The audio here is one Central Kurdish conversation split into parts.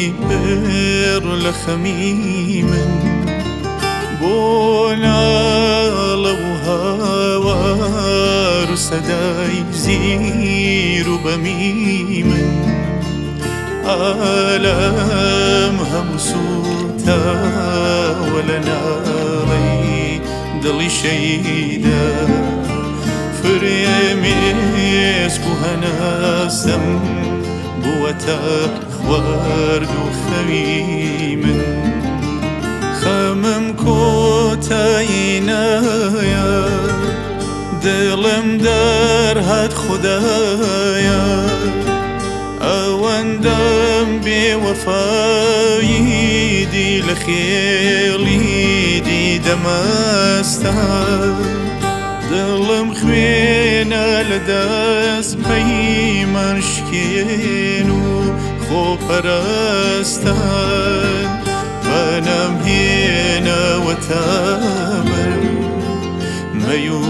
پر لە خەمی من بۆ ناڵە و هاوار و سەدای زیر و بەمی من عالەم هەموو سوتاوە لە ناڵەی دڵی شەیدا فرێمێسک و هەناسەم بووەتە خوارد و خەوی من خەمم کۆتایی نایە دڵم دەرهات خودایە ئەوەندەم بێوەفایی دی لە خێڵی دی دەمەستە دڵم خوێنە لە دەست پەیمان شکێن و خۆپەرستان بەنام هێنەوەتە بەر مەی و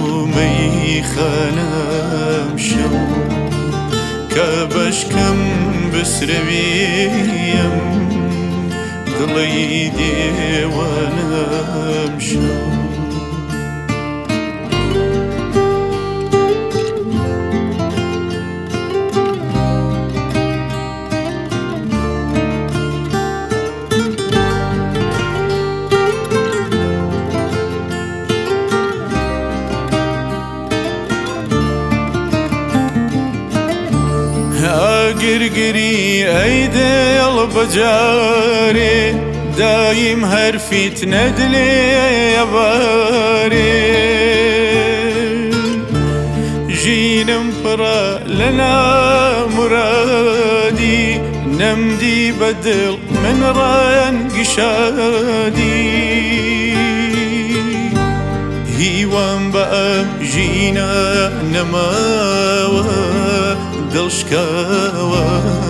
مەیخانەم شەو کە بەشکەم بسرەوێیم دڵی دێوانەم شەو گرگری ئەی دڵ بەجارێ دایم هەرفیت نەدلێ ئەبارێ ژینم پڕە لە نامورادی نەمدی بەدڵ من ڕەنگی شادی هیوام بە ئەم ژینە نەماوە دڵشکاوە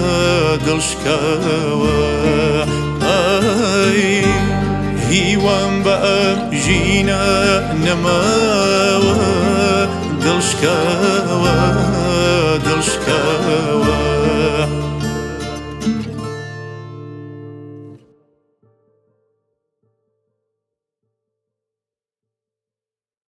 دڵشکاوە ئای هیوام بە ئەم ژینە نەماوە دڵشکاوە دڵشکاوە